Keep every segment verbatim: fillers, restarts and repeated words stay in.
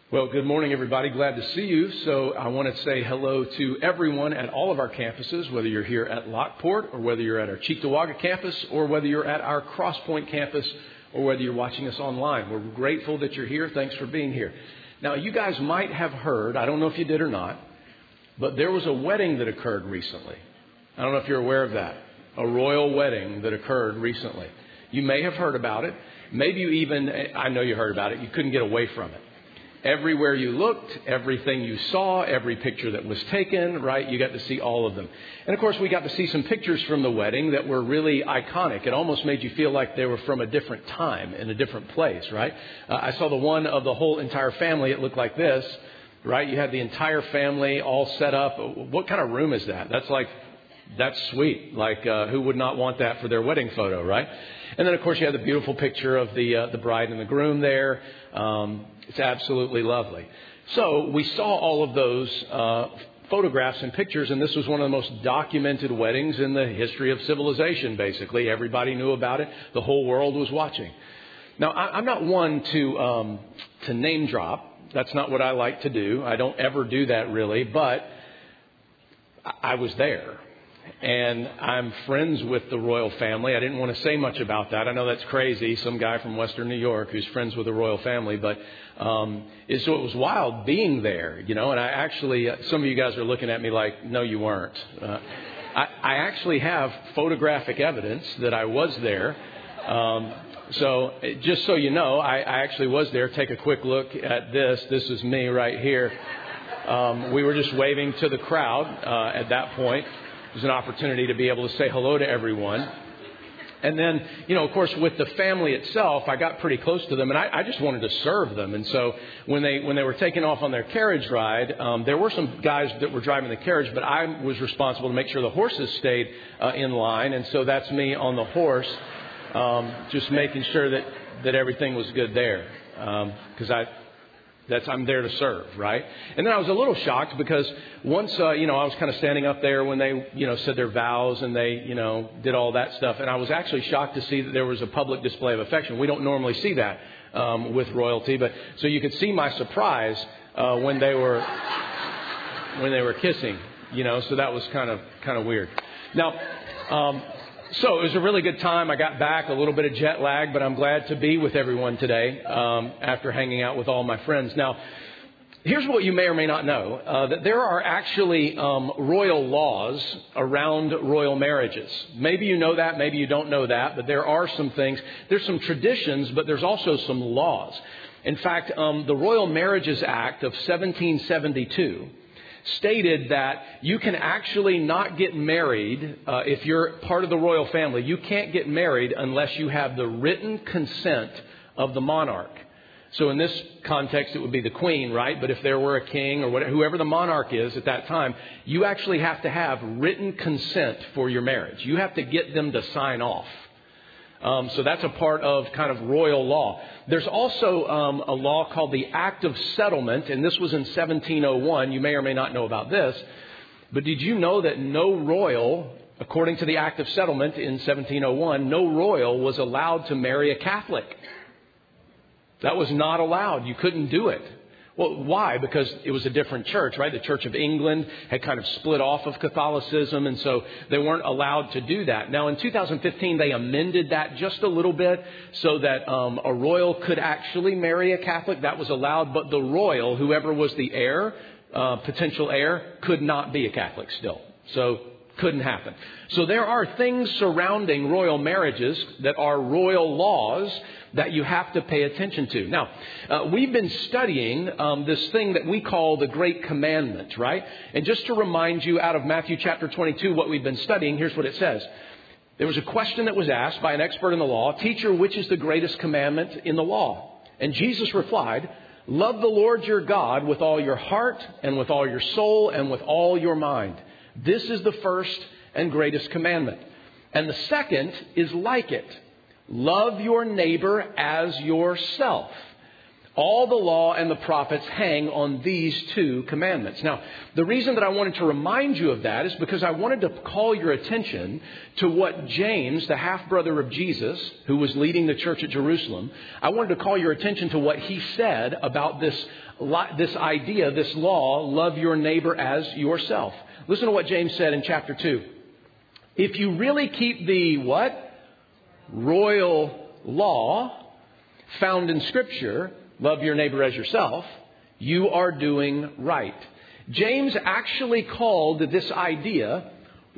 Well, good morning, everybody. Glad to see you. So I want to say hello to everyone at all of our campuses, whether you're here at Lockport or whether you're at our Cheektowaga campus or whether you're at our Crosspoint campus or whether you're watching us online. We're grateful that you're here. Thanks for being here. Now, you guys might have heard, I don't know if you did or not, but there was a wedding that occurred recently. I don't know if you're aware of that. A royal wedding that occurred recently. You may have heard about it. Maybe you even, I know you heard about it. You couldn't get away from it. Everywhere you looked, everything you saw, every picture that was taken, right, you got to see all of them. And, of course, we got to see some pictures from the wedding that were really iconic. It almost made you feel like they were from a different time, in a different place, right? Uh, I saw the one of the whole entire family. It looked like this, right? You had the entire family all set up. What kind of room is that? That's like, that's sweet. Like, uh, who would not want that for their wedding photo, right? And then, of course, you had the beautiful picture of the uh, the bride and the groom there. Um, it's absolutely lovely. So we saw all of those uh, photographs and pictures, and this was one of the most documented weddings in the history of civilization, basically. Everybody knew about it. The whole world was watching. Now, I, I'm not one to um, to name drop. That's not what I like to do. I don't ever do that, really, but I, I was there. And I'm friends with the royal family. I didn't want to say much about that. I know that's crazy. Some guy from Western New York who's friends with the royal family. But um, it, so it was wild being there, you know. And I actually, some of you guys are looking at me like, no, you weren't. Uh, I, I actually have photographic evidence that I was there. Um, so just so you know, I, I actually was there. Take a quick look at this. This is me right here. Um, we were just waving to the crowd uh, at that point. It was an opportunity to be able to say hello to everyone. And then, you know, of course, with the family itself, I got pretty close to them, and I, I just wanted to serve them. And so when they when they were taking off on their carriage ride, um, there were some guys that were driving the carriage, but I was responsible to make sure the horses stayed uh, in line. And so that's me on the horse, um, just making sure that, that everything was good there, because um, I... That's I'm there to serve, right? And then I was a little shocked because once, uh, you know, I was kind of standing up there when they, you know, said their vows and they, you know, did all that stuff. And I was actually shocked to see that there was a public display of affection. We don't normally see that um, with royalty, but so you could see my surprise uh, when they were when they were kissing, you know. So that was kind of kind of weird. Now. Um, So it was a really good time. I got back, a little bit of jet lag, but I'm glad to be with everyone today um, after hanging out with all my friends. Now, here's what you may or may not know, uh, that there are actually um, royal laws around royal marriages. Maybe you know that, maybe you don't know that, but there are some things. There's some traditions, but there's also some laws. In fact, um, the Royal Marriages Act of seventeen seventy-two stated that you can actually not get married uh, if you're part of the royal family. You can't get married unless you have the written consent of the monarch. So in this context, it would be the queen, right? But if there were a king or whatever, whoever the monarch is at that time, you actually have to have written consent for your marriage. You have to get them to sign off. Um, so that's a part of kind of royal law. There's also um, a law called the Act of Settlement, and this was in seventeen oh one. You may or may not know about this. But did you know that no royal, according to the Act of Settlement in seventeen oh one, no royal was allowed to marry a Catholic? That was not allowed. You couldn't do it. Well, why? Because it was a different church, right? The Church of England had kind of split off of Catholicism, and so they weren't allowed to do that. Now, in two thousand fifteen, they amended that just a little bit so that um, a royal could actually marry a Catholic. That was allowed, but the royal, whoever was the heir, uh, potential heir, could not be a Catholic still. So couldn't happen. So there are things surrounding royal marriages that are royal laws that you have to pay attention to. Now, uh, we've been studying um, this thing that we call the Great Commandment, right? And just to remind you out of Matthew chapter twenty-two, what we've been studying, here's what it says. There was a question that was asked by an expert in the law, "Teacher, which is the greatest commandment in the law?" And Jesus replied, "Love the Lord your God with all your heart and with all your soul and with all your mind. This is the first and greatest commandment. And the second is like it. Love your neighbor as yourself. All the law and the prophets hang on these two commandments. Now, the reason that I wanted to remind you of that is because I wanted to call your attention to what James, the half-brother of Jesus, who was leading the church at Jerusalem, I wanted to call your attention to what he said about this, this idea, this law, love your neighbor as yourself. Listen to what James said in chapter two. If you really keep the what? Royal law found in Scripture, love your neighbor as yourself, you are doing right. James actually called this idea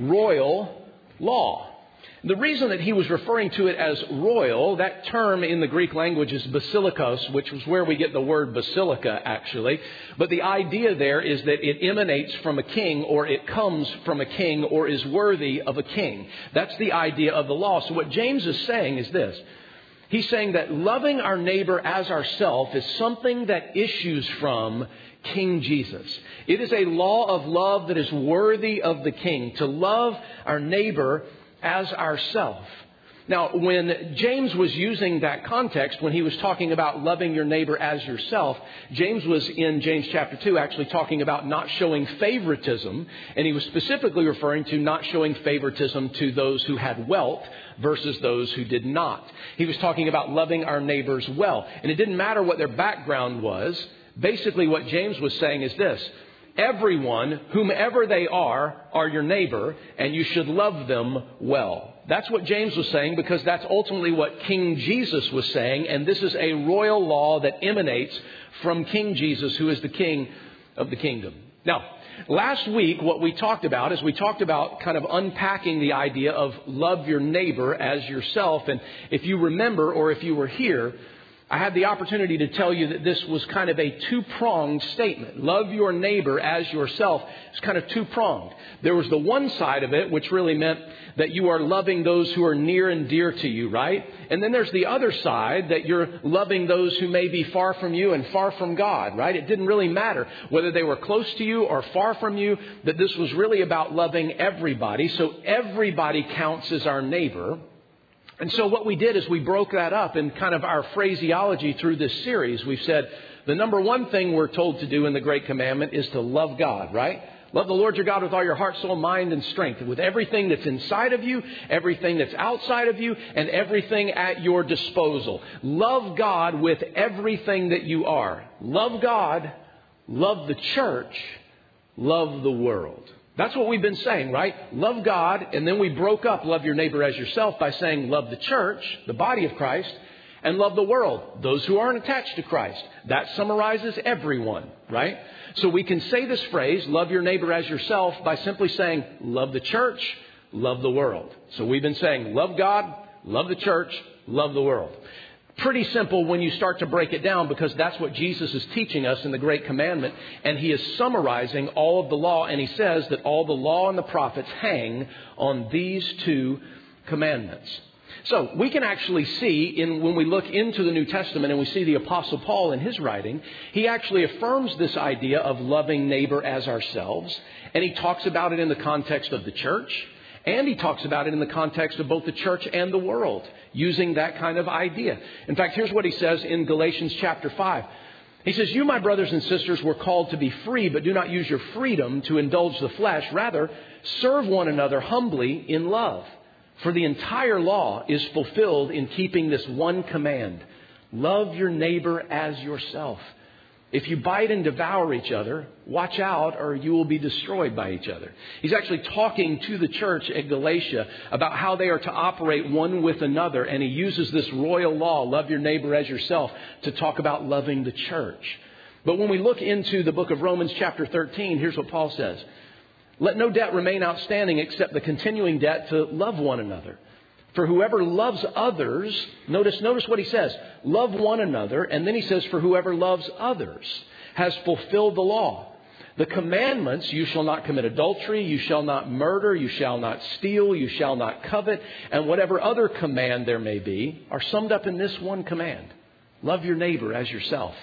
royal law. The reason that he was referring to it as royal, that term in the Greek language is basilikos, which was where we get the word basilica actually. But the idea there is that it emanates from a king, or it comes from a king, or is worthy of a king. That's the idea of the law. So what James is saying is this. He's saying that loving our neighbor as ourselves is something that issues from King Jesus. It is a law of love that is worthy of the king, to love our neighbor as ourselves. Now, when James was using that context, when he was talking about loving your neighbor as yourself, James was in James chapter two actually talking about not showing favoritism. And he was specifically referring to not showing favoritism to those who had wealth versus those who did not. He was talking about loving our neighbors well. And it didn't matter what their background was. Basically, what James was saying is this. Everyone, whomever they are, are your neighbor, and you should love them well. That's what James was saying, because that's ultimately what King Jesus was saying. And this is a royal law that emanates from King Jesus, who is the king of the kingdom. Now, last week, what we talked about is we talked about kind of unpacking the idea of love your neighbor as yourself. And if you remember, or if you were here, I had the opportunity to tell you that this was kind of a two-pronged statement. Love your neighbor as yourself. It's kind of two-pronged. There was the one side of it, which really meant that you are loving those who are near and dear to you, right? And then there's the other side, that you're loving those who may be far from you and far from God, right? It didn't really matter whether they were close to you or far from you, that this was really about loving everybody. So everybody counts as our neighbor. And so what we did is we broke that up in kind of our phraseology through this series. We've said the number one thing we're told to do in the Great Commandment is to love God, right? Love the Lord your God with all your heart, soul, mind, and strength. And with everything that's inside of you, everything that's outside of you, and everything at your disposal. Love God with everything that you are. Love God, love the church, love the world. That's what we've been saying, right? Love God, and then we broke up love your neighbor as yourself by saying love the church, the body of Christ, and love the world, those who aren't attached to Christ. That summarizes everyone, right? So we can say this phrase, love your neighbor as yourself, by simply saying love the church, love the world. So we've been saying love God, love the church, love the world. Pretty simple when you start to break it down, because that's what Jesus is teaching us in the Great Commandment. And he is summarizing all of the law. And he says that all the law and the prophets hang on these two commandments. So we can actually see in when we look into the New Testament and we see the Apostle Paul in his writing, he actually affirms this idea of loving neighbor as ourselves. And he talks about it in the context of the church. And he talks about it in the context of both the church and the world, using that kind of idea. In fact, here's what he says in Galatians chapter five. He says, you, my brothers and sisters, were called to be free, but do not use your freedom to indulge the flesh. Rather, serve one another humbly in love. For the entire law is fulfilled in keeping this one command. Love your neighbor as yourself. If you bite and devour each other, watch out or you will be destroyed by each other. He's actually talking to the church at Galatia about how they are to operate one with another. And he uses this royal law, love your neighbor as yourself, to talk about loving the church. But when we look into the book of Romans chapter thirteen, here's what Paul says. Let no debt remain outstanding except the continuing debt to love one another. For whoever loves others, notice, notice what he says, love one another. And then he says, for whoever loves others has fulfilled the law. The commandments, you shall not commit adultery, you shall not murder, you shall not steal, you shall not covet, and whatever other command there may be, are summed up in this one command. Love your neighbor as yourself.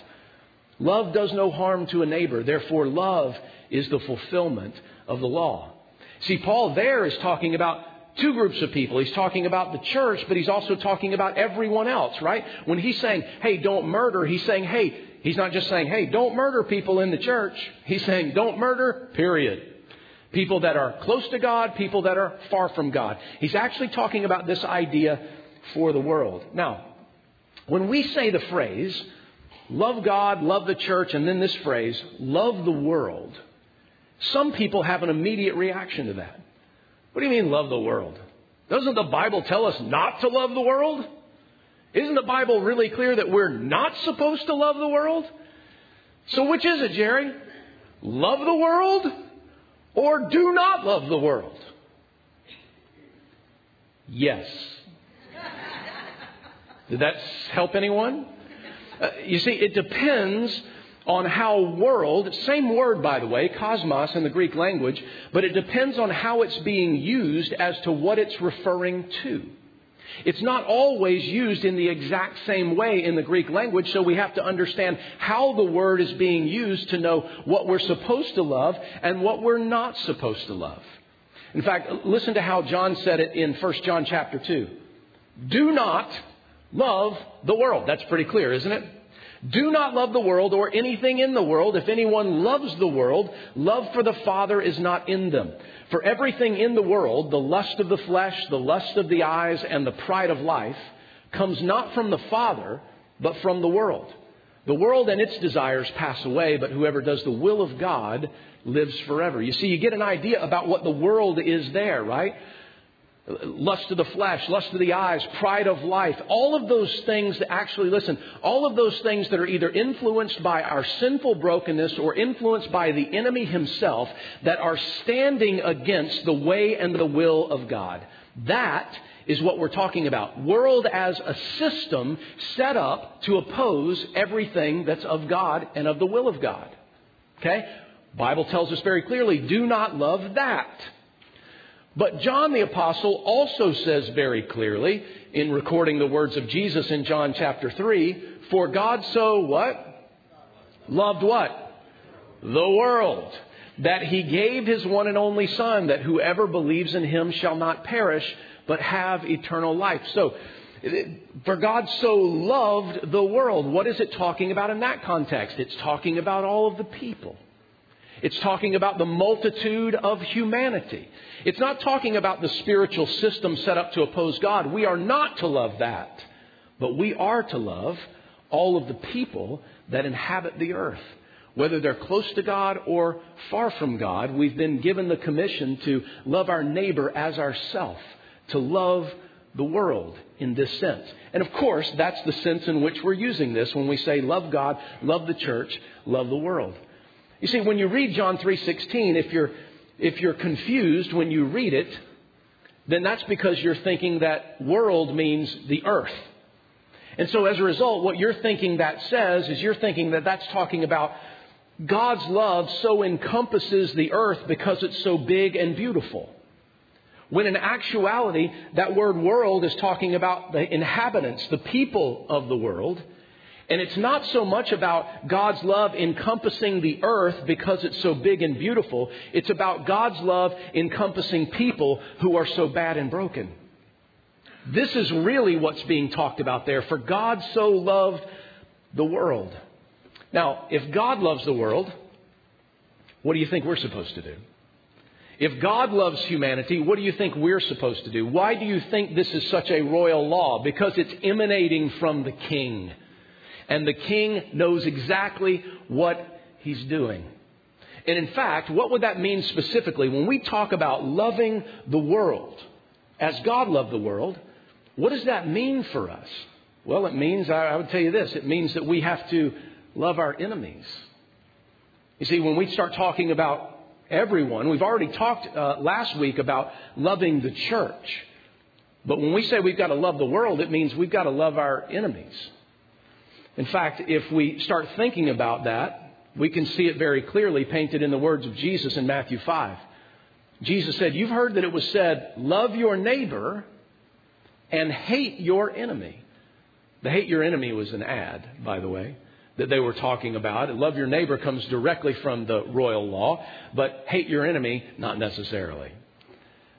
Love does no harm to a neighbor. Therefore, love is the fulfillment of the law. See, Paul there is talking about two groups of people. He's talking about the church, but he's also talking about everyone else, right? When he's saying, hey, don't murder, he's saying, hey, he's not just saying, hey, don't murder people in the church. He's saying, don't murder, period. People that are close to God, people that are far from God. He's actually talking about this idea for the world. Now, when we say the phrase, love God, love the church, and then this phrase, love the world, some people have an immediate reaction to that. What do you mean love the world? Doesn't the Bible tell us not to love the world? Isn't the Bible really clear that we're not supposed to love the world? So which is it, Jerry? Love the world or do not love the world? Yes. Did that help anyone? Uh, you see, it depends on how world, same word by the way, cosmos in the Greek language, but it depends on how it's being used as to what it's referring to. It's not always used in the exact same way in the Greek language, so we have to understand how the word is being used to know what we're supposed to love and what we're not supposed to love. In fact, listen to how John said it in First John chapter two. Do not love the world. That's pretty clear, isn't it? Do not love the world or anything in the world. If anyone loves the world, love for the Father is not in them. For everything in the world, the lust of the flesh, the lust of the eyes, and the pride of life, comes not from the Father, but from the world. The world and its desires pass away, but whoever does the will of God lives forever. You see, you get an idea about what the world is there, right? Lust of the flesh, lust of the eyes, pride of life, all of those things that actually, listen, all of those things that are either influenced by our sinful brokenness or influenced by the enemy himself that are standing against the way and the will of God. That is what we're talking about. World as a system set up to oppose everything that's of God and of the will of God. Okay? Bible tells us very clearly, do not love that. But John the Apostle also says very clearly in recording the words of Jesus in John chapter three, for God so what? Loved what? The world. That he gave his one and only Son, that whoever believes in him shall not perish, but have eternal life. So, for God so loved the world. What is it talking about in that context? It's talking about all of the people. It's talking about the multitude of humanity. It's not talking about the spiritual system set up to oppose God. We are not to love that. But we are to love all of the people that inhabit the earth. Whether they're close to God or far from God, we've been given the commission to love our neighbor as ourself, to love the world in this sense. And of course, that's the sense in which we're using this when we say love God, love the church, love the world. You see, when you read John three sixteen, if you're if you're confused when you read it, then that's because you're thinking that world means the earth. And so as a result, what you're thinking that says is you're thinking that that's talking about God's love so encompasses the earth because it's so big and beautiful. When in actuality, that word world is talking about the inhabitants, the people of the world. And it's not so much about God's love encompassing the earth because it's so big and beautiful. It's about God's love encompassing people who are so bad and broken. This is really what's being talked about there. For God so loved the world. Now, if God loves the world, what do you think we're supposed to do? If God loves humanity, what do you think we're supposed to do? Why do you think this is such a royal law? Because it's emanating from the King. And the King knows exactly what he's doing. And in fact, what would that mean specifically? When we talk about loving the world, as God loved the world, what does that mean for us? Well, it means, I would tell you this, it means that we have to love our enemies. You see, when we start talking about everyone, we've already talked uh, last week about loving the church. But when we say we've got to love the world, it means we've got to love our enemies. In fact, if we start thinking about that, we can see it very clearly painted in the words of Jesus in Matthew five. Jesus said, you've heard that it was said, love your neighbor and hate your enemy. The hate your enemy was an ad, by the way, that they were talking about. Love your neighbor comes directly from the royal law, but hate your enemy, not necessarily.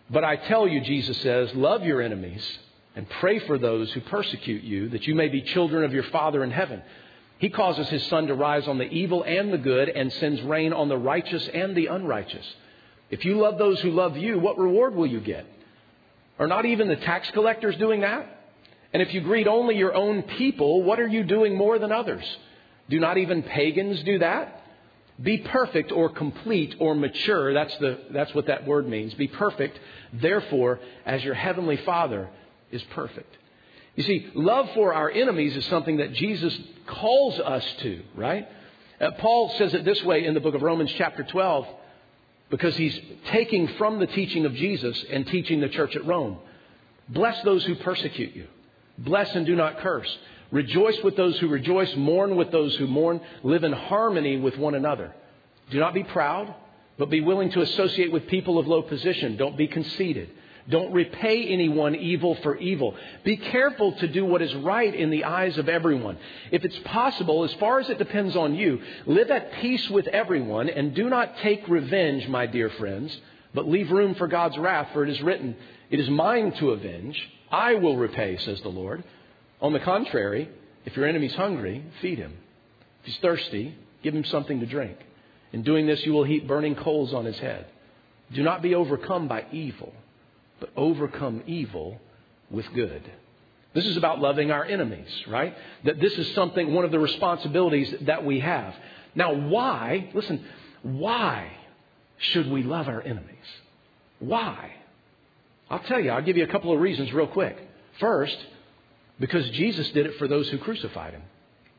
But I tell you, Jesus says, love your enemies and pray for those who persecute you, that you may be children of your Father in heaven. He causes His sun to rise on the evil and the good and sends rain on the righteous and the unrighteous. If you love those who love you, what reward will you get? Are not even the tax collectors doing that? And if you greet only your own people, what are you doing more than others? Do not even pagans do that? Be perfect or complete or mature. That's the that's what that word means. Be perfect, therefore, as your heavenly Father is perfect. You see, love for our enemies is something that Jesus calls us to, right? Uh, Paul says it this way in the book of Romans chapter twelve, because he's taking from the teaching of Jesus and teaching the church at Rome. Bless those who persecute you. Bless and do not curse. Rejoice with those who rejoice. Mourn with those who mourn. Live in harmony with one another. Do not be proud, but be willing to associate with people of low position. Don't be conceited. Don't repay anyone evil for evil. Be careful to do what is right in the eyes of everyone. If it's possible, as far as it depends on you, live at peace with everyone and do not take revenge, my dear friends, but leave room for God's wrath, for it is written, it is mine to avenge. I will repay, says the Lord. On the contrary, if your enemy's hungry, feed him. If he's thirsty, give him something to drink. In doing this, you will heap burning coals on his head. Do not be overcome by evil, but overcome evil with good. This is about loving our enemies, right? That this is something, one of the responsibilities that we have. Now, why, listen, why should we love our enemies? Why? I'll tell you, I'll give you a couple of reasons real quick. First, because Jesus did it for those who crucified him.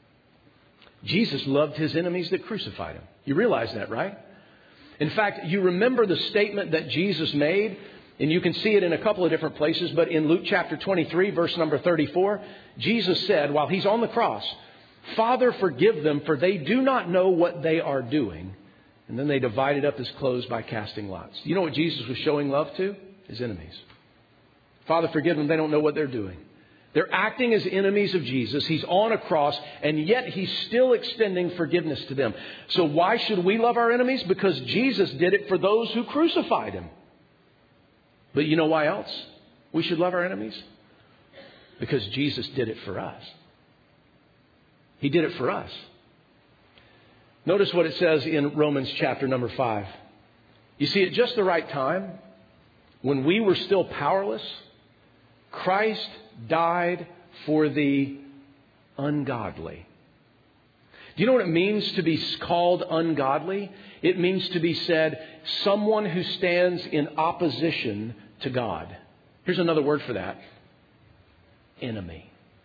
Jesus loved his enemies that crucified him. You realize that, right? In fact, you remember the statement that Jesus made, and you can see it in a couple of different places, but in Luke chapter twenty-three, verse number thirty-four, Jesus said, while he's on the cross, Father, forgive them, for they do not know what they are doing. And then they divided up his clothes by casting lots. You know what Jesus was showing love to? His enemies. Father, forgive them, they don't know what they're doing. They're acting as enemies of Jesus. He's on a cross, and yet he's still extending forgiveness to them. So why should we love our enemies? Because Jesus did it for those who crucified him. But you know why else we should love our enemies? Because Jesus did it for us. He did it for us. Notice what it says in Romans chapter number five. You see, at just the right time, when we were still powerless, Christ died for the ungodly. Do you know what it means to be called ungodly? It means to be said, someone who stands in opposition to God. Here's another word for that. Enemy.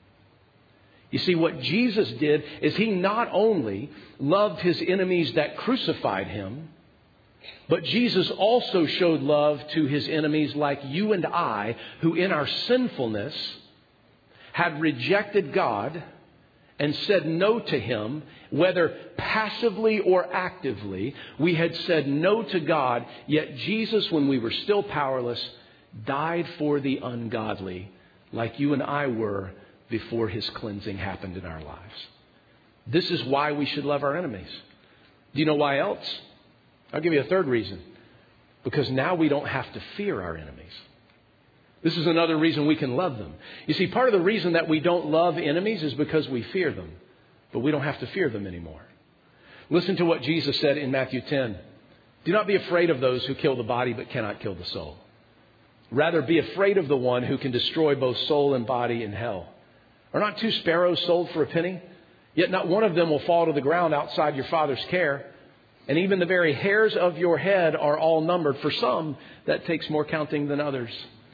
You see, what Jesus did is he not only loved his enemies that crucified him, but Jesus also showed love to his enemies like you and I, who in our sinfulness had rejected God and said no to him, whether passively or actively. We had said no to God, yet Jesus, when we were still powerless, died for the ungodly like you and I were before his cleansing happened in our lives. This is why we should love our enemies. Do you know why else? I'll give you a third reason. Because now we don't have to fear our enemies. This is another reason we can love them. You see, part of the reason that we don't love enemies is because we fear them. But we don't have to fear them anymore. Listen to what Jesus said in Matthew ten. Do not be afraid of those who kill the body but cannot kill the soul. Rather, be afraid of the one who can destroy both soul and body in hell. Are not two sparrows sold for a penny? Yet not one of them will fall to the ground outside your Father's care. And even the very hairs of your head are all numbered. For some, that takes more counting than others.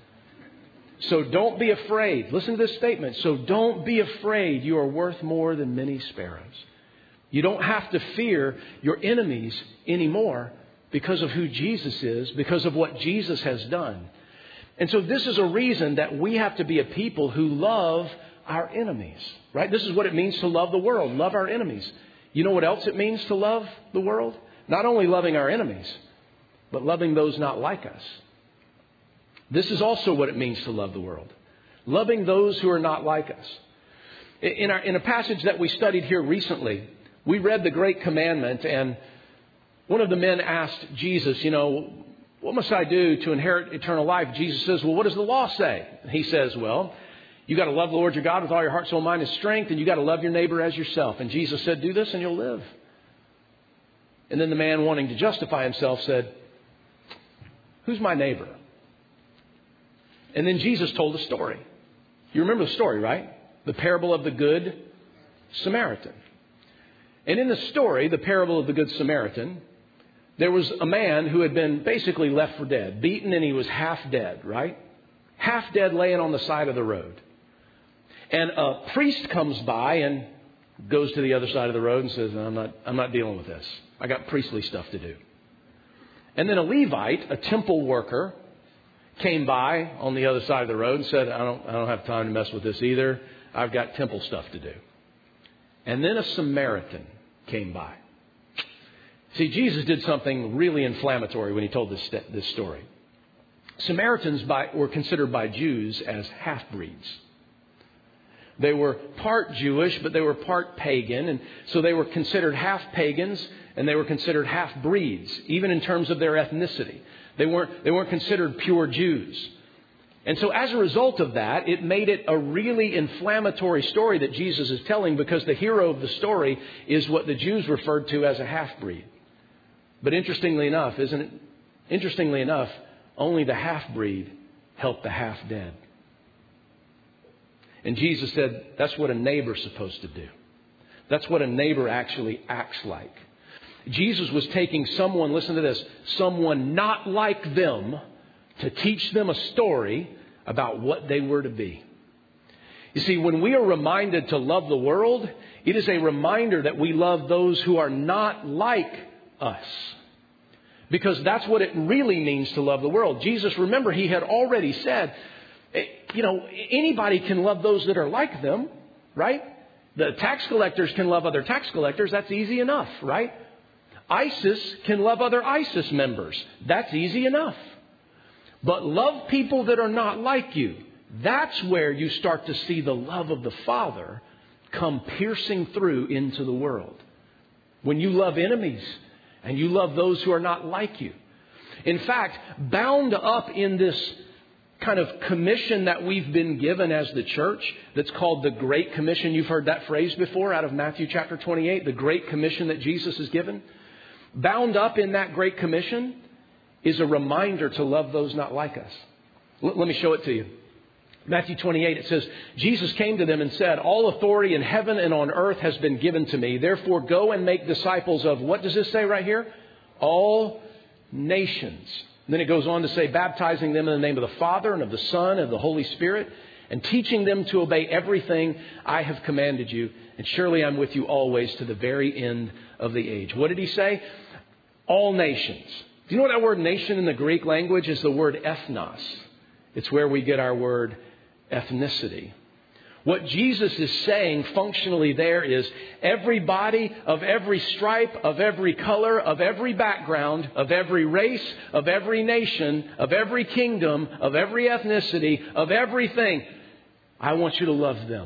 So don't be afraid. Listen to this statement. So don't be afraid. You are worth more than many sparrows. You don't have to fear your enemies anymore because of who Jesus is, because of what Jesus has done. And so this is a reason that we have to be a people who love our enemies, right? This is what it means to love the world, love our enemies. You know what else it means to love the world? Not only loving our enemies, but loving those not like us. This is also what it means to love the world. Loving those who are not like us. In, our, in a passage that we studied here recently, we read the Great Commandment, and one of the men asked Jesus, you know, what must I do to inherit eternal life? Jesus says, well, what does the law say? He says, well, you got to love the Lord your God with all your heart, soul, mind, and strength, and you got to love your neighbor as yourself. And Jesus said, do this and you'll live. And then the man, wanting to justify himself, said, who's my neighbor? And then Jesus told a story. You remember the story, right? The parable of the Good Samaritan. And in the story, the parable of the Good Samaritan, there was a man who had been basically left for dead, beaten, and he was half dead, right? Half dead, laying on the side of the road. And a priest comes by and goes to the other side of the road and says, I'm not, I'm not dealing with this. I got priestly stuff to do. And then a Levite, a temple worker, came by on the other side of the road and said, I don't, I don't have time to mess with this either. I've got temple stuff to do. And then a Samaritan came by. See, Jesus did something really inflammatory when he told this, this story. Samaritans by, were considered by Jews as half-breeds. They were part Jewish, but they were part pagan. And so they were considered half-pagans and they were considered half-breeds, even in terms of their ethnicity. They weren't, they weren't considered pure Jews. And so as a result of that, it made it a really inflammatory story that Jesus is telling, because the hero of the story is what the Jews referred to as a half-breed. But interestingly enough, isn't it? Interestingly enough, only the half-breed helped the half-dead. And Jesus said, that's what a neighbor's supposed to do. That's what a neighbor actually acts like. Jesus was taking someone, listen to this, someone not like them to teach them a story about what they were to be. You see, when we are reminded to love the world, it is a reminder that we love those who are not like us. Because that's what it really means to love the world. Jesus, remember, he had already said, you know, anybody can love those that are like them, right? The tax collectors can love other tax collectors. That's easy enough, right? ISIS can love other ISIS members. That's easy enough. But love people that are not like you. That's where you start to see the love of the Father come piercing through into the world. When you love enemies and you love those who are not like you. In fact, bound up in this kind of commission that we've been given as the church, that's called the Great Commission. You've heard that phrase before out of Matthew chapter twenty-eight, the Great Commission that Jesus has given. Bound up in that Great Commission is a reminder to love those not like us. L- let me show it to you. Matthew twenty-eight, it says, Jesus came to them and said, all authority in heaven and on earth has been given to me. Therefore, go and make disciples of, what does this say right here? All nations. And then it goes on to say, baptizing them in the name of the Father and of the Son and of the Holy Spirit, and teaching them to obey everything I have commanded you. And surely I'm with you always to the very end of the age. What did he say? All nations. Do you know what that word nation in the Greek language is? The word ethnos. It's where we get our word ethnicity. What Jesus is saying functionally there is everybody of every stripe, of every color, of every background, of every race, of every nation, of every kingdom, of every ethnicity, of everything. I want you to love them.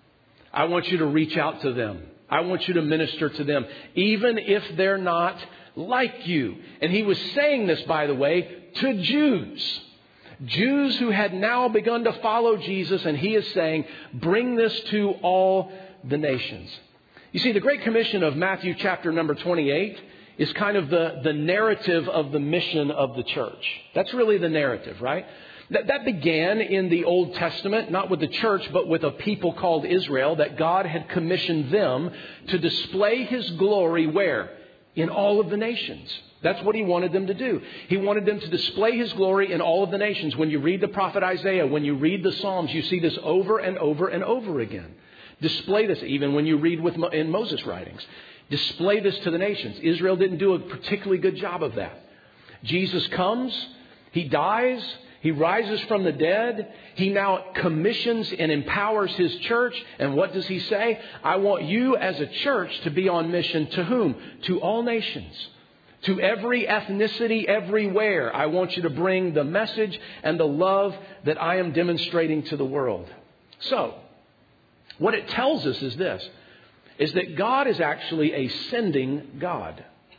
I want you to reach out to them. I want you to minister to them, even if they're not like you. And he was saying this, by the way, to Jews. Jews who had now begun to follow Jesus, and he is saying, bring this to all the nations. You see, the Great Commission of Matthew chapter number twenty-eight is kind of the, the narrative of the mission of the church. That's really the narrative, right? That, that began in the Old Testament, not with the church, but with a people called Israel, that God had commissioned them to display his glory where? In all of the nations. That's what he wanted them to do. He wanted them to display his glory in all of the nations. When you read the prophet Isaiah, when you read the Psalms, you see this over and over and over again. Display this even when you read with in Moses' writings. Display this to the nations. Israel didn't do a particularly good job of that. Jesus comes, he dies, he rises from the dead. He now commissions and empowers his church. And what does he say? I want you as a church to be on mission to whom? To all nations. To every ethnicity, everywhere. I want you to bring the message and the love that I am demonstrating to the world. So, what it tells us is this, is that God is actually a sending God.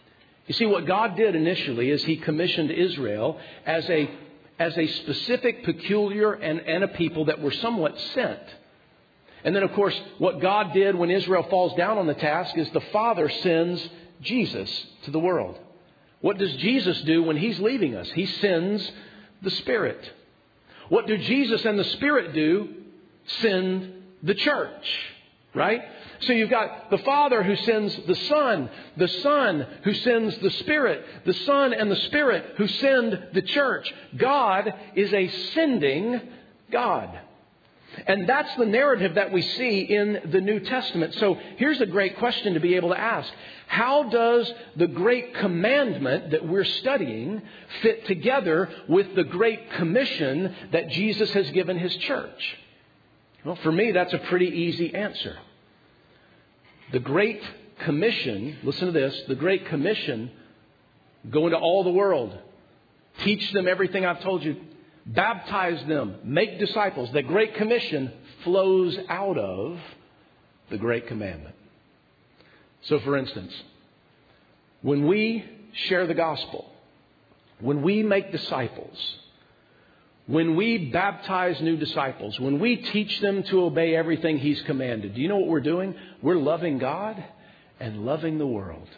You see, what God did initially is He commissioned Israel as a, as a specific, peculiar, and, and a people that were somewhat sent. And then, of course, what God did when Israel falls down on the task is the Father sends Jesus to the world. What does Jesus do when He's leaving us? He sends the Spirit. What do Jesus and the Spirit do? Send the church, right? So you've got the Father who sends the Son, the Son who sends the Spirit, the Son and the Spirit who send the church. God is a sending God. And that's the narrative that we see in the New Testament. So here's a great question to be able to ask. How does the great commandment that we're studying fit together with the great commission that Jesus has given His church? Well, for me, that's a pretty easy answer. The Great Commission, listen to this, the Great Commission, go into all the world, teach them everything I've told you, baptize them, make disciples. The Great Commission flows out of the Great Commandment. So, for instance, when we share the gospel, when we make disciples, when we baptize new disciples, when we teach them to obey everything He's commanded, do you know what we're doing? We're loving God and loving the world.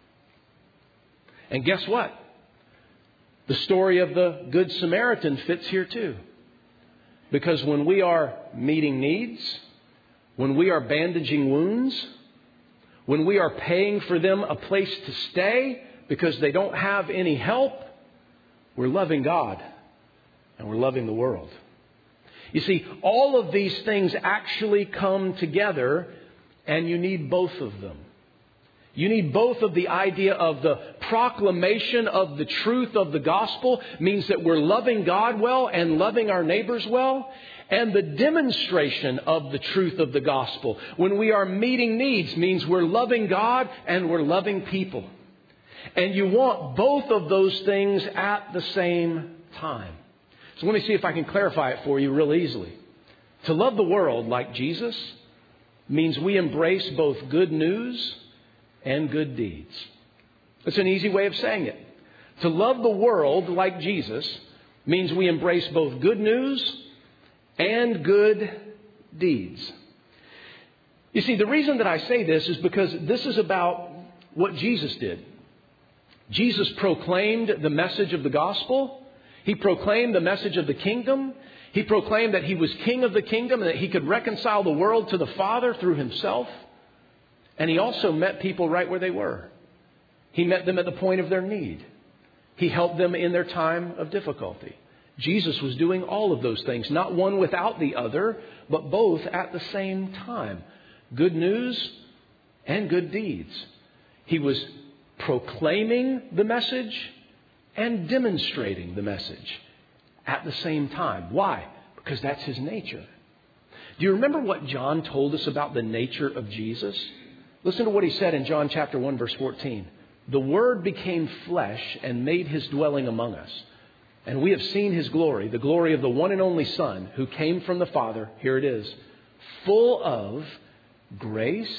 And guess what? The story of the Good Samaritan fits here too. Because when we are meeting needs, when we are bandaging wounds, when we are paying for them a place to stay because they don't have any help, we're loving God and we're loving the world. You see, all of these things actually come together, and you need both of them. You need both of the idea of the proclamation of the truth of the gospel means that we're loving God well and loving our neighbors well. And the demonstration of the truth of the gospel when we are meeting needs means we're loving God and we're loving people. And you want both of those things at the same time. So let me see if I can clarify it for you real easily. To love the world like Jesus means we embrace both good news and good deeds. It's an easy way of saying it. To love the world like Jesus means we embrace both good news and good deeds. You see, the reason that I say this is because this is about what Jesus did. Jesus proclaimed the message of the gospel. He proclaimed the message of the kingdom. He proclaimed that He was King of the kingdom and that He could reconcile the world to the Father through Himself. And He also met people right where they were. He met them at the point of their need. He helped them in their time of difficulty. Jesus was doing all of those things, not one without the other, but both at the same time. Good news and good deeds. He was proclaiming the message and demonstrating the message at the same time. Why? Because that's His nature. Do you remember what John told us about the nature of Jesus? Listen to what he said in John chapter one, verse fourteen. The Word became flesh and made His dwelling among us. And we have seen His glory, the glory of the one and only Son who came from the Father. Here it is. Full of grace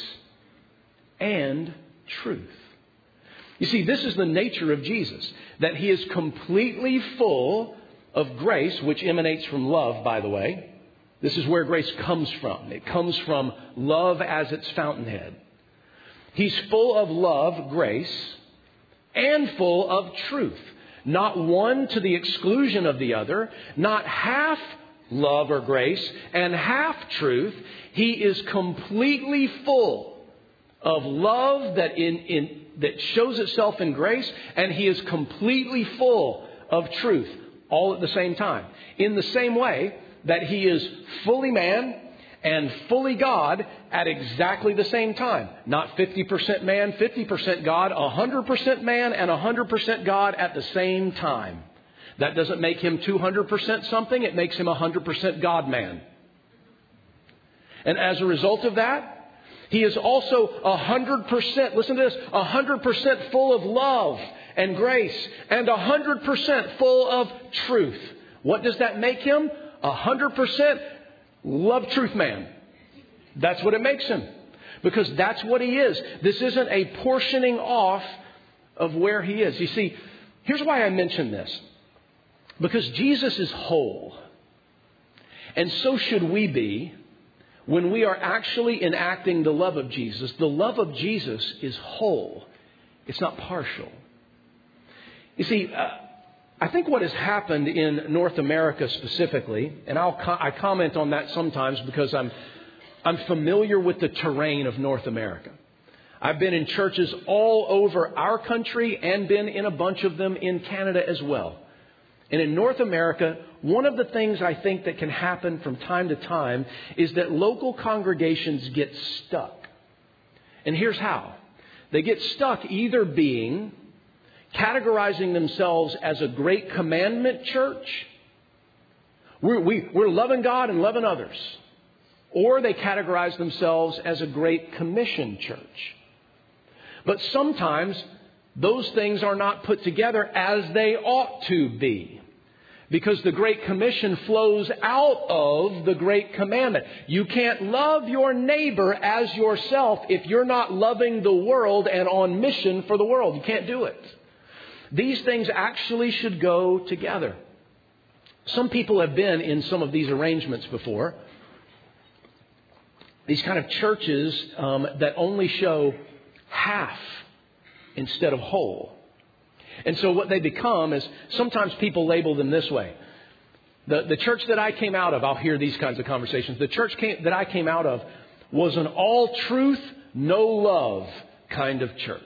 and truth. You see, this is the nature of Jesus. That He is completely full of grace, which emanates from love, by the way. This is where grace comes from. It comes from love as its fountainhead. He's full of love, grace, and full of truth. Not one to the exclusion of the other. Not half love or grace and half truth. He is completely full of love that in, in that shows itself in grace, and He is completely full of truth all at the same time. In the same way that He is fully man and fully God at exactly the same time. Not fifty percent man, fifty percent God, one hundred percent man and one hundred percent God at the same time. That doesn't make Him two hundred percent something. It makes Him one hundred percent God-man. And as a result of that, He is also one hundred percent, listen to this, one hundred percent full of love and grace and one hundred percent full of truth. What does that make Him? one hundred percent love truth man. That's what it makes Him. Because that's what He is. This isn't a portioning off of where He is. You see, here's why I mention this. Because Jesus is whole. And so should we be when we are actually enacting the love of Jesus. The love of Jesus is whole. It's not partial. You see, uh, I think what has happened in North America specifically, and I'll co- I comment on that sometimes because I'm I'm familiar with the terrain of North America. I've been in churches all over our country and been in a bunch of them in Canada as well. And in North America, one of the things I think that can happen from time to time is that local congregations get stuck. And here's how. They get stuck either being categorizing themselves as a great commandment church. We're, we, we're loving God and loving others. Or they categorize themselves as a great commission church. But sometimes those things are not put together as they ought to be. Because the Great Commission flows out of the Great Commandment. You can't love your neighbor as yourself if you're not loving the world and on mission for the world. You can't do it. These things actually should go together. Some people have been in some of these arrangements before. These kind of churches um, that only show half instead of whole. And so what they become is, sometimes people label them this way. The, the church that I came out of, I'll hear these kinds of conversations. The church came, that I came out of was an all truth, no love kind of church.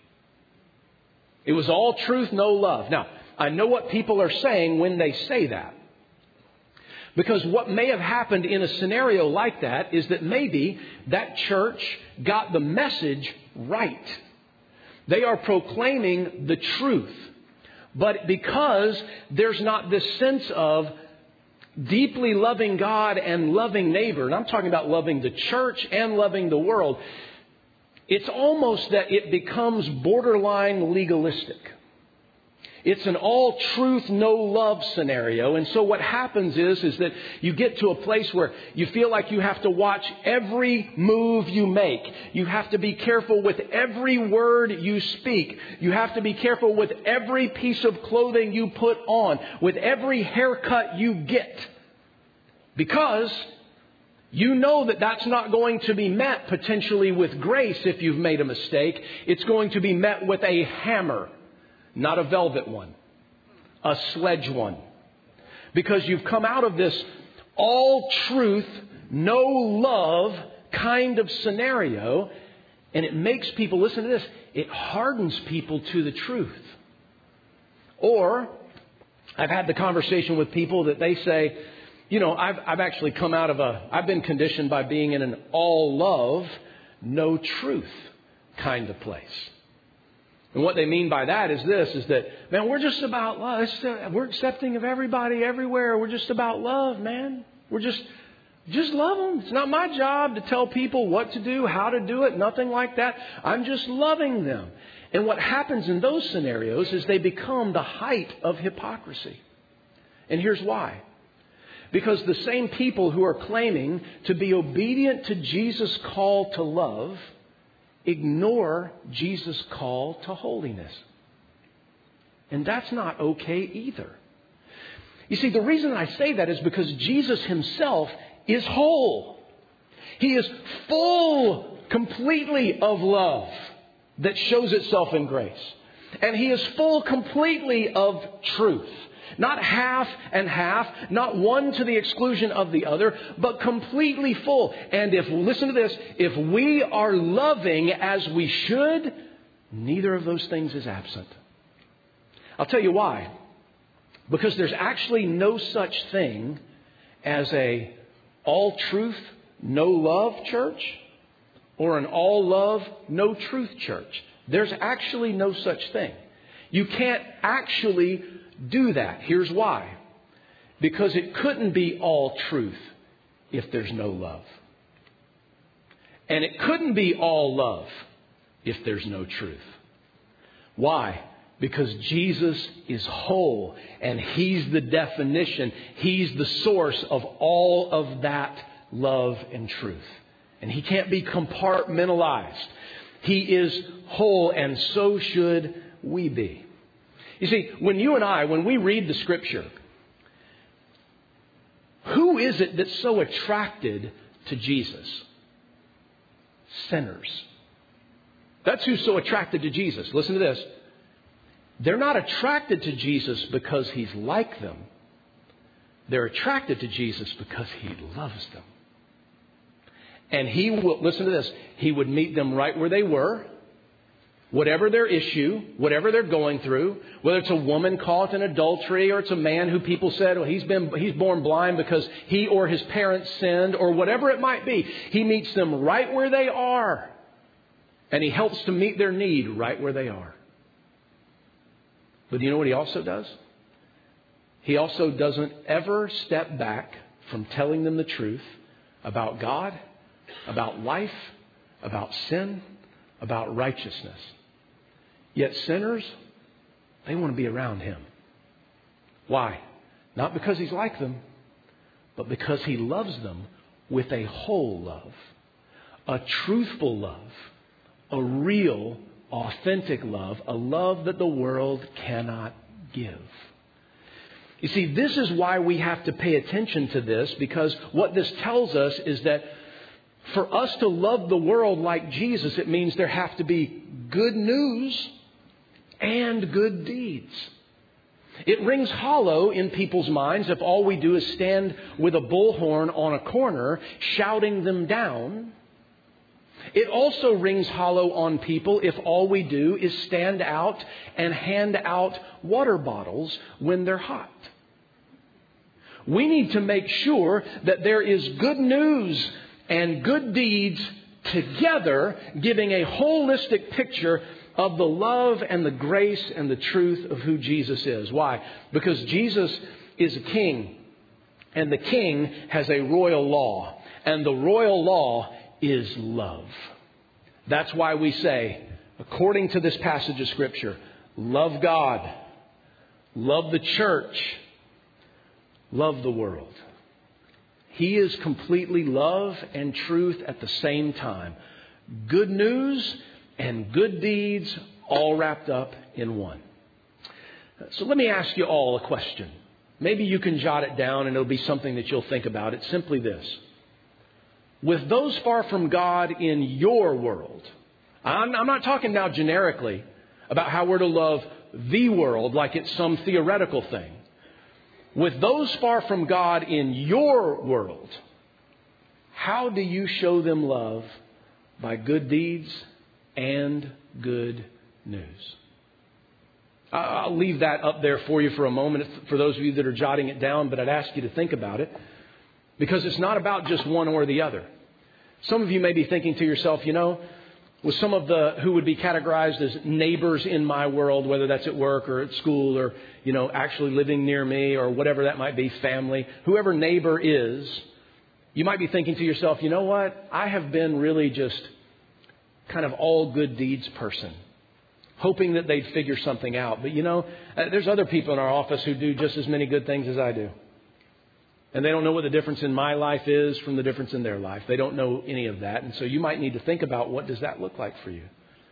It was all truth, no love. Now, I know what people are saying when they say that. Because what may have happened in a scenario like that is that maybe that church got the message right. They are proclaiming the truth. But because there's not this sense of deeply loving God and loving neighbor, and I'm talking about loving the church and loving the world, it's almost that it becomes borderline legalistic. It's an all truth, no love scenario. And so what happens is, is that you get to a place where you feel like you have to watch every move you make. You have to be careful with every word you speak. You have to be careful with every piece of clothing you put on, with every haircut you get. Because you know that that's not going to be met potentially with grace if you've made a mistake. It's going to be met with a hammer. Not a velvet one, a sledge one. Because you've come out of this all truth, no love kind of scenario. And it makes people, listen to this, it hardens people to the truth. Or I've had the conversation with people that they say, you know, I've, I've actually come out of a, I've been conditioned by being in an all love, no truth kind of place. And what they mean by that is this, is that, man, we're just about love. We're accepting of everybody everywhere. We're just about love, man. We're just, just love them. It's not my job to tell people what to do, how to do it, nothing like that. I'm just loving them. And what happens in those scenarios is they become the height of hypocrisy. And here's why. Because the same people who are claiming to be obedient to Jesus' call to love ignore Jesus' call to holiness. And that's not okay either. You see, the reason I say that is because Jesus himself is whole. He is full completely of love that shows itself in grace. And he is full completely of truth. Not half and half, not one to the exclusion of the other, but completely full. And if, listen to this, if we are loving as we should, neither of those things is absent. I'll tell you why. Because there's actually no such thing as a all truth, no love church, or an all love, no truth church. There's actually no such thing. You can't actually do that. Here's why. Because it couldn't be all truth if there's no love. And it couldn't be all love if there's no truth. Why? Because Jesus is whole and he's the definition. He's the source of all of that love and truth. And he can't be compartmentalized. He is whole, and so should we be? You see, when you and I, when we read the Scripture, who is it that's so attracted to Jesus? Sinners. That's who's so attracted to Jesus. Listen to this. They're not attracted to Jesus because He's like them. They're attracted to Jesus because He loves them. And He will, listen to this, He would meet them right where they were. Whatever their issue, whatever they're going through, whether it's a woman caught in adultery or it's a man who people said, well, he's been he's born blind because he or his parents sinned, or whatever it might be, He meets them right where they are. And He helps to meet their need right where they are. But you know what He also does? He also doesn't ever step back from telling them the truth about God, about life, about sin, about righteousness. Yet sinners, they want to be around Him. Why? Not because He's like them, but because He loves them with a whole love, a truthful love, a real, authentic love, a love that the world cannot give. You see, this is why we have to pay attention to this, because what this tells us is that for us to love the world like Jesus, it means there have to be good news and good deeds. It rings hollow in people's minds if all we do is stand with a bullhorn on a corner shouting them down. It also rings hollow on people if all we do is stand out and hand out water bottles when they're hot. We need to make sure that there is good news and good deeds together, giving a holistic picture of the love and the grace and the truth of who Jesus is. Why? Because Jesus is a king, and the king has a royal law, and the royal law is love. That's why we say, according to this passage of Scripture, love God, love the church, love the world. He is completely love and truth at the same time. Good news and good deeds all wrapped up in one. So let me ask you all a question. Maybe you can jot it down and it'll be something that you'll think about. It's simply this. With those far from God in your world, I'm, I'm not talking now generically about how we're to love the world like it's some theoretical thing. With those far from God in your world, how do you show them love by good deeds and good news? I'll leave that up there for you for a moment for those of you that are jotting it down, but I'd ask you to think about it, because it's not about just one or the other. Some of you may be thinking to yourself, you know, with some of the who would be categorized as neighbors in my world, whether that's at work or at school or, you know, actually living near me or whatever that might be, family, whoever neighbor is, you might be thinking to yourself, you know what? I have been really just kind of all good deeds person, hoping that they'd figure something out. But, you know, there's other people in our office who do just as many good things as I do. And they don't know what the difference in my life is from the difference in their life. They don't know any of that. And so you might need to think about, what does that look like for you?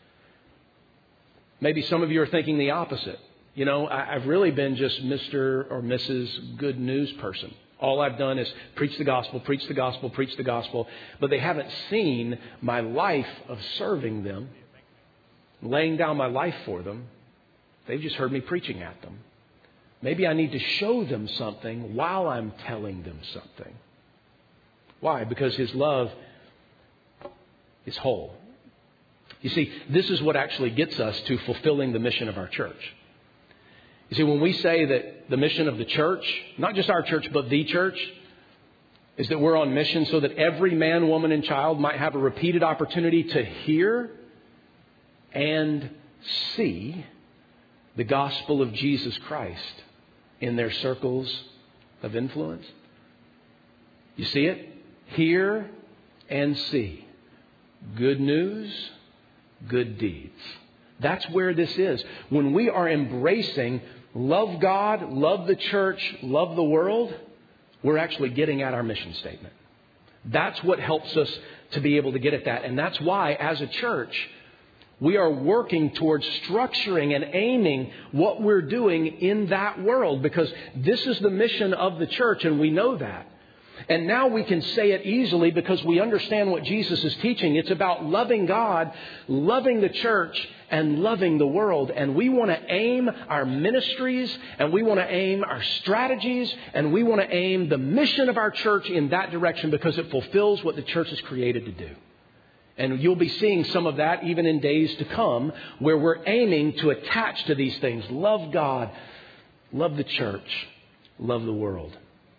Maybe some of you are thinking the opposite. You know, I've really been just Mister or Missus Good News person. All I've done is preach the gospel, preach the gospel, preach the gospel. But they haven't seen my life of serving them, laying down my life for them. They've just heard me preaching at them. Maybe I need to show them something while I'm telling them something. Why? Because His love is whole. You see, this is what actually gets us to fulfilling the mission of our church. You see, when we say that the mission of the church, not just our church, but the church, is that we're on mission so that every man, woman, and child might have a repeated opportunity to hear and see the gospel of Jesus Christ in their circles of influence. You see it? Hear and see. Good news, good deeds. That's where this is. When we are embracing love God, love the church, love the world, we're actually getting at our mission statement. That's what helps us to be able to get at that. And that's why, as a church, We are working towards structuring and aiming what we're doing in that world, because this is the mission of the church, and we know that. And now we can say it easily because we understand what Jesus is teaching. It's about loving God, loving the church, and loving the world. And we want to aim our ministries, and we want to aim our strategies, and we want to aim the mission of our church in that direction because it fulfills what the church is created to do. And you'll be seeing some of that even in days to come, where we're aiming to attach to these things. Love God, love the church, love the world.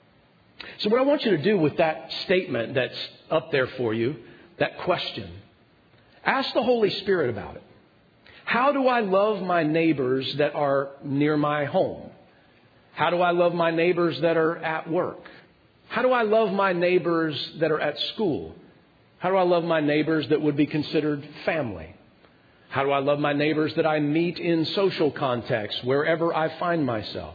So what I want you to do with that statement that's up there for you, that question, ask the Holy Spirit about it. How do I love my neighbors that are near my home? How do I love my neighbors that are at work? How do I love my neighbors that are at school? How do I love my neighbors that would be considered family? How do I love my neighbors that I meet in social contexts, wherever I find myself?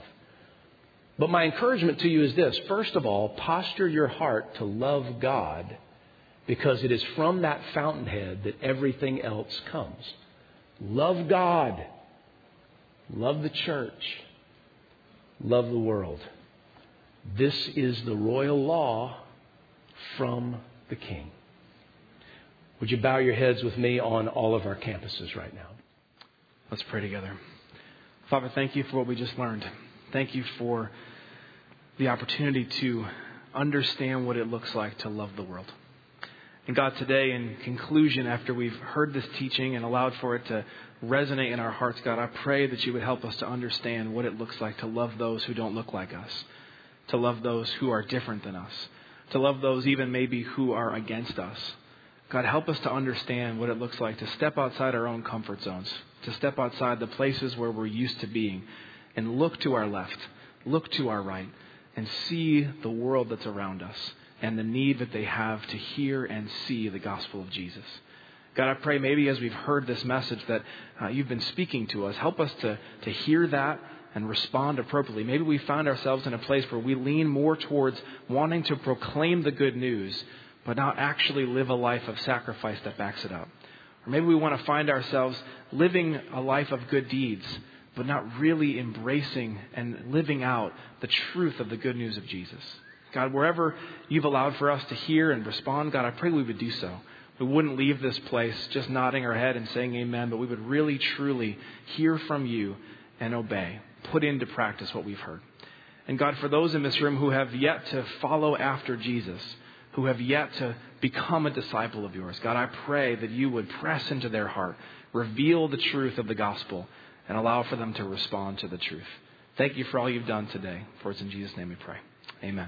But my encouragement to you is this. First of all, posture your heart to love God, because it is from that fountainhead that everything else comes. Love God. Love the church. Love the world. This is the royal law from the King. Would you bow your heads with me on all of our campuses right now? Let's pray together. Father, thank you for what we just learned. Thank you for the opportunity to understand what it looks like to love the world. And God, today in conclusion, after we've heard this teaching and allowed for it to resonate in our hearts, God, I pray that you would help us to understand what it looks like to love those who don't look like us, to love those who are different than us, to love those even maybe who are against us. God, help us to understand what it looks like to step outside our own comfort zones, to step outside the places where we're used to being, and look to our left, look to our right, and see the world that's around us and the need that they have to hear and see the gospel of Jesus. God, I pray maybe as we've heard this message that uh, you've been speaking to us, help us to, to hear that and respond appropriately. Maybe we found ourselves in a place where we lean more towards wanting to proclaim the good news, but not actually live a life of sacrifice that backs it up. Or maybe we want to find ourselves living a life of good deeds, but not really embracing and living out the truth of the good news of Jesus. God, wherever you've allowed for us to hear and respond, God, I pray we would do so. We wouldn't leave this place just nodding our head and saying amen, but we would really, truly hear from you and obey, put into practice what we've heard. And God, for those in this room who have yet to follow after Jesus, who have yet to become a disciple of yours, God, I pray that you would press into their heart, reveal the truth of the gospel, and allow for them to respond to the truth. Thank you for all you've done today. For it's in Jesus' name we pray. Amen.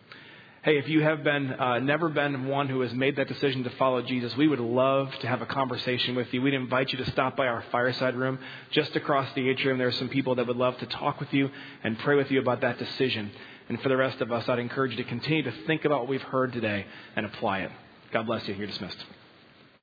Hey, if you have been uh, never been one who has made that decision to follow Jesus, we would love to have a conversation with you. We'd invite you to stop by our fireside room just across the atrium. There are some people that would love to talk with you and pray with you about that decision. And for the rest of us, I'd encourage you to continue to think about what we've heard today and apply it. God bless you. You're dismissed.